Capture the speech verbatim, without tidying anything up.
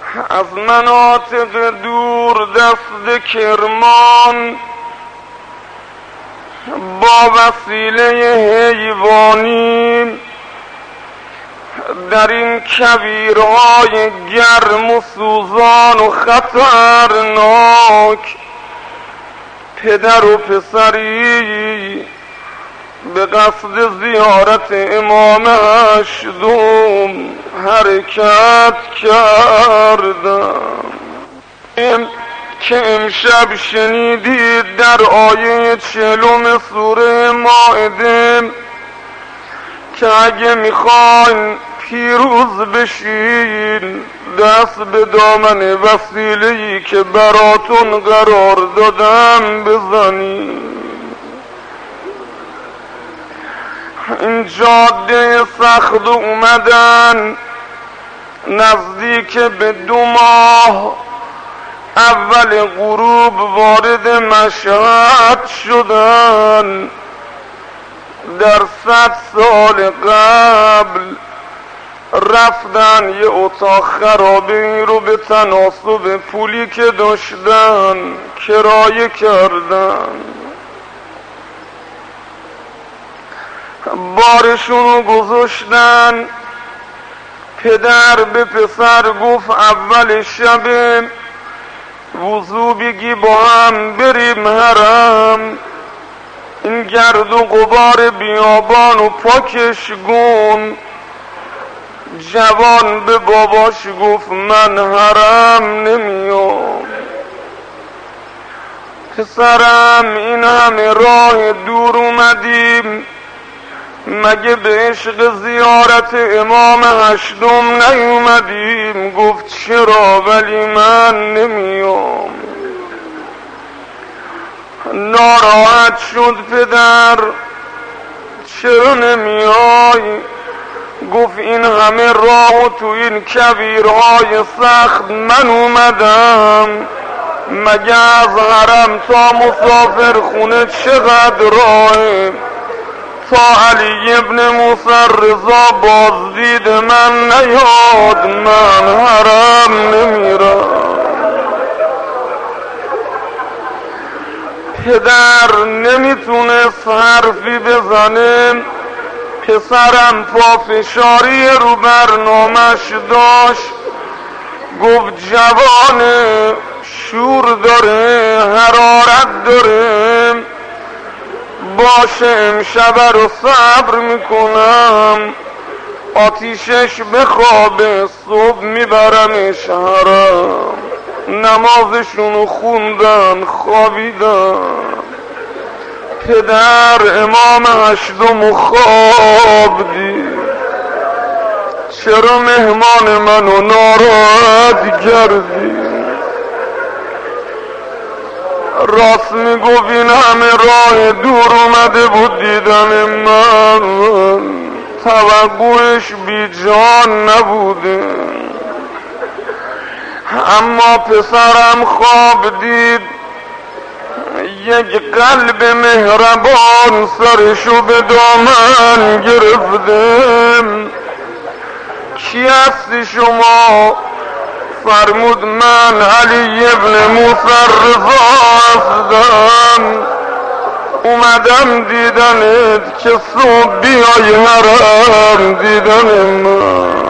از مناطق دور دست کرمان با وسیله حیوانی در این کویرهای گرم و سوزان و خطرناک پدر و پسری به قصد زیارت امام هشتم حرکت کردم که امشب شنیدید در آیه چهلم سوره مائده که اگه میخواین پیروز بشین دست به دامن وسیله‌ای که براتون قرار دادم بزنید. این جاده سخت اومدن نزدیک به دو ماه اول غروب وارد مشهد شدن. در صد سال قبل رفتن یه اتاق خرابه رو به تناسب پولی که داشتن کرایه کردن. بارشونو گذاشتن. پدر به پسر گفت اول شب وضو بگی با هم بریم حرم، این گرد و غبار بیابان و پاکش گون. جوان به باباش گفت من حرم نمیام. پسرم این همه راه دور اومدیم مگه به عشق زیارت امام هشتم نیومدیم؟ گفت چرا ولی من نمیام. ناراحت شد پدر چرا نمیای؟ گفت این همه راه و تو این کویرهای سخت من اومدم مگه از حرم تا مسافر خونه چقدر راهه؟ تا علی ابن موسی رضا بازدید من نیاد من حرم نمیرم. پدر نمیتونست حرفی بزنه. پسرم پافشاری رو برنامش داشت. گفت جوانه شور داره حرارت داره باشه امشب رو صبر میکنم آتیشش بخوابه صبح میبرمش حرم. نمازشونو خوندن خوابیدن. پدر امام هشتم خواب دید. چرا مهمان منو ناراحت کردی؟ راست میگفت این همه راه دور اومده بود دیدن من توقعش بی جان نبوده. اما پسرم خواب دید یک قلب مهربان سرشو به دامن گرفته. کی هستی شما؟ فرمود من علی ابن موسی رضا هستم اومدم دیدنت که صبح بیای حرم دیدن من.